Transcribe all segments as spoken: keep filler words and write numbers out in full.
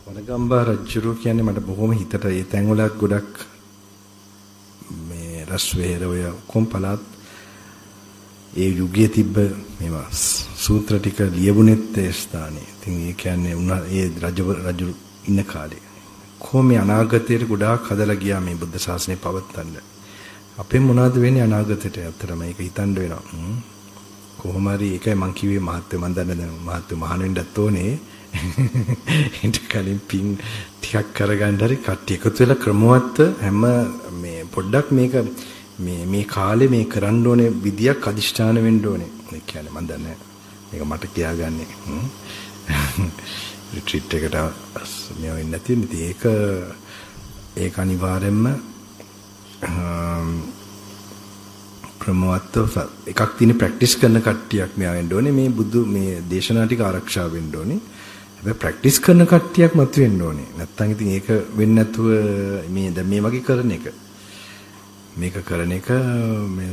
වනගම්බා රජුරු කියන්නේ මට බොහොම හිතට ඒ තැන්වල ගොඩක් මේ රස්වේර ඔය කොම්පලත් ඒ යුගයේ තිබ්බ මේවා සූත්‍ර ටික ලියවුනෙත් ඒ ස්ථානේ. ඉතින් ඒ කියන්නේ උනා ඒ රජ රජු ඉන්න කාලේ. කොහොම අනාගතයට ගොඩාක් හදලා ගියා මේ බුද්ධ ශාසනය පවත්වන්න. අපෙන් මොනවද වෙන්නේ අනාගතයට? ඇත්තටම ඒක හිතන්න වෙනවා. කොහොම හරි ඒකයි මං කිව්වේ මහත්මයා මන් දන්න දැන් මහත්මයා මහාන වෙන්නත් ඕනේ. ඉන්ට කලින් පින් ටිකක් කරගන්න හරි කට්ටිය එකතු වෙලා ක්‍රමවත් හැම මේ පොඩ්ඩක් මේක මේ මේ කාලේ මේ කරන්න ඕනේ විදියක් අදිෂ්ඨාන වෙන්න ඕනේ. ඒ කියන්නේ මන් දන්නේ මේක මට කියාගන්නේ. රිට්‍රීට් එකට මේ වෙන්නේ නැති ඉතින් ඒක ඒක අනිවාර්යෙන්ම ක්‍රමවත් එකක් තියෙන ප්‍රැක්ටිස් කරන කට්ටියක් මෙයා වෙන්න ඕනේ. මේ බුදු මේ දේශනා ටික ආරක්ෂා වෙන්න ඕනේ. හැබැයි ප්‍රැක්ටිස් කරන කට්ටියක් මත වෙන්න ඕනේ. නැත්තම් ඉතින් ඒක වෙන්නේ නැතුව මේ දැන් මේ වගේ කරන එක මේක කරන එක මේ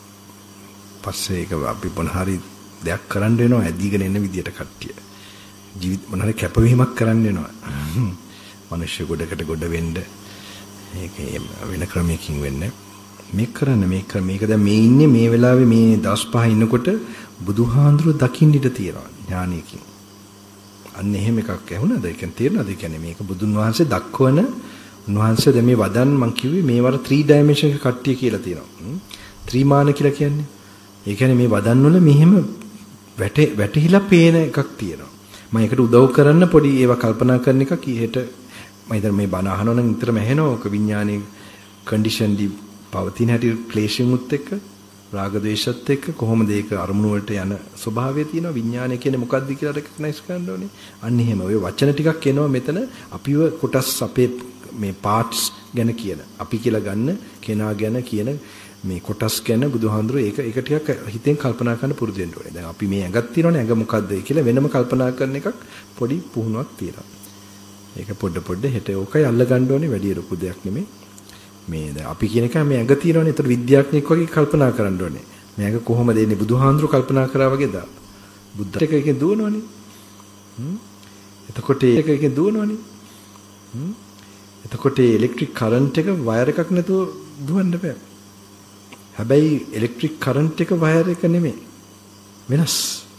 පස්සේ ඒක අපි මොන හරි දෙයක් කරන්න වෙනවා ඇදීගෙන එන විදියට කට්ටිය. ජීවිත මොන හරි කැපවීමක් කරන්න වෙනවා. මිනිස්සු ගොඩකට ගොඩ වෙන්න ඒක වෙන ක්‍රමයකින් වෙන්නේ. මේක කරන්න මේක මේක දැන් මේ ඉන්නේ මේ වෙලාවේ මේ දවස් පහ ඉන්නකොට බුදුහාඳුර දකින්න ඉඩ තියෙනවා ඥානයකින්. අන්න එහෙම එකක් ඇහුණාද? ඒ කියන්නේ තේරෙනවද? ඒ කියන්නේ මේක බුදුන් වහන්සේ දක්වන උන්වහන්සේ දැන් මේ වදන් මං කිව්වේ මේවර three dimension එක කට්ටිය කියලා තියෙනවා. ත්‍රිමාන කියලා කියන්නේ. ඒ කියන්නේ මේ වදන් වල මෙහෙම වැටේ වැටිහිලා පේන එකක් තියෙනවා. මම ඒකට උදව් කරන්න පොඩි ඒවා කල්පනා කරන එකක් ඊහෙට මම හිතන්නේ මේ බණ අහනවා නම් නිතරම ඇහෙනවා ඔක විඥානයේ කන්ඩිෂන් දි පවතින හැටි ක්ලේශිමුත් එක්ක රාග ද්වේෂත් එක්ක කොහොමද ඒක අරමුණු වලට යන ස්වභාවය තියෙනවා විඥානය කියන්නේ මොකක්ද කියලා රෙකග්නයිස් කරන්න ඕනේ. අන්න එහෙම ඔය වචන ටිකක් එනවා මෙතන අපිව කොටස් අපේ මේ පාර්ට්ස් ගැන කියන අපි කියලා ගන්න කෙනා ගැන කියන මේ කොටස් ගැන බුදුහාඳුර ඒක ඒක ටිකක් හිතෙන් කල්පනා කරන්න පුරුදු වෙන්න ඕනේ. දැන් අපි මේ ඇඟක් තියෙනවනේ ඇඟ මොකද්ද කියලා වෙනම කල්පනා කරන එකක් පොඩි පුහුණුවක් තියෙනවා. ඒක පොඩ පොඩ හෙට ඕකයි අල්ල ගන්න ඕනේ වැඩි ලොකු දෙයක් නෙමෙයි. මේ දැන් අපි කියන එක මේ ඇඟ තියෙනවනේ. ඒතර විද්‍යාඥයෙක් වගේ කල්පනා කරන්න ඕනේ. මේ ඇඟ කොහොමද එන්නේ බුදුහාඳුර කල්පනා කරා වගේද? බුද්ධ එක එකෙන් දුවනවනේ. හ්ම්. එතකොට ඒක එකෙන් දුවනවනේ. හ්ම්. එතකොට ඉලෙක්ට්‍රික් කරන්ට් එක වයර් එකක් නැතුව දුවන්න බෑ. හැබැයි ඉලෙක්ට්‍රික් කරන්ට් එක වයර් එක නෙමෙයි. වෙනස්.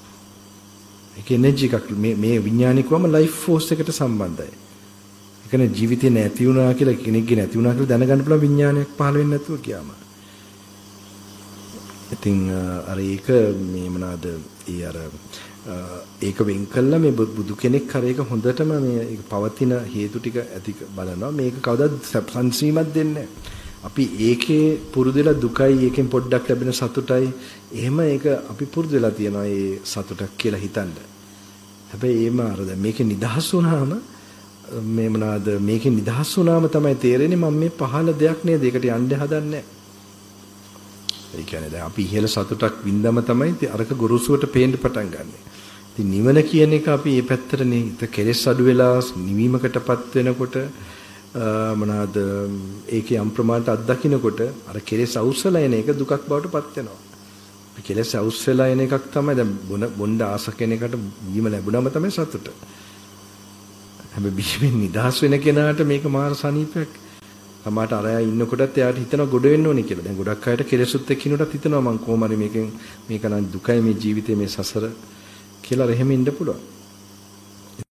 ඒක එනර්ජි එකක් මේ මේ විඥානිකවම ලයිෆ් ෆෝස් එකට සම්බන්ධයි. ඒ කියන්නේ ජීවිතේ නැති වුණා කියලා කෙනෙක්ගේ නැති වුණා කියලා දැනගන්න පුළුවන් විඥානයක් පහළ වෙන්නේ නැතුව කියාම. ඉතින් අර ඒක මේ මොනවාද ඒ අර ඒක වෙන් කළා මේ බුදු කෙනෙක් කර ඒක හොඳටම මේ ඒක පවතින හේතු ටික ඇති බලනවා. මේක කවදාවත් සංසීමක් දෙන්නේ අපි ඒකේ පුරුදුලා දුකයි ඒකෙන් පොඩ්ඩක් ලැබෙන සතුටයි එහෙම ඒක අපි පුරුදුලා තියනවා ඒ සතුටක් කියලා හිතන්න. හැබැයි ඒම අර දැන් මේකේ නිදහස් වුණාම මේ මොනවාද මේකේ නිදහස් වුණාම තමයි තේරෙන්නේ මම මේ පහළ දෙයක් නේද ඒකට යන්න හදන්නේ. ඒ කියන්නේ දැන් අපි ඉහළ සතුටක් වින්දම තමයි අරක ගොරෝසුවට පේන්න පටන් ගන්නෙ. ඉතින් නිවන කියන එක අපි මේ පැත්තටනේ ඉත කෙලෙස් අඩු වෙලා නිවීමකටපත් වෙනකොට මොනවාද ඒකේ යම් ප්‍රමාණයට අත්දකින්නකොට අර කෙලෙස් අවුස්සලා එන එක දුකක් බවට පත් වෙනවා. අපි කෙලෙස් අවුස්සලා එන එකක් තමයි දැන් බොන බොණ්ඩ ආස කෙනෙකුට බීම ලැබුණාම තමයි සතුට. හැබැයි බීමෙන් නිදහස් වෙන කෙනාට මේක මාර සනීපයක්. තමාට අරයා ඉන්නකොටත් එයාට හිතනවා ගොඩ වෙන්න ඕනේ කියලා. දැන් ගොඩක් අයට කෙලෙසුත් එක්ක ඉන්නකොටත් හිතනවා මං කොහොම හරි මේකෙන් මේක නම් දුකයි මේ ජීවිතේ මේ සසර කියලා රෙහෙම ඉන්න පුළුවන්.